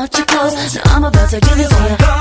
watch your clothes. Now I'm about to give it to you.